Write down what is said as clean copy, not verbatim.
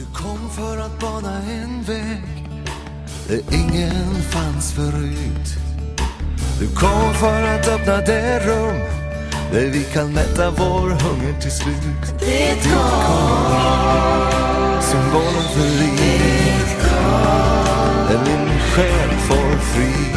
Du kom för att bana en väg där ingen fanns förut. Du kom för att öppna det rum där vi kan mätta vår hunger till slut. Ditt kors, symbolen för liv, där min själ får fri.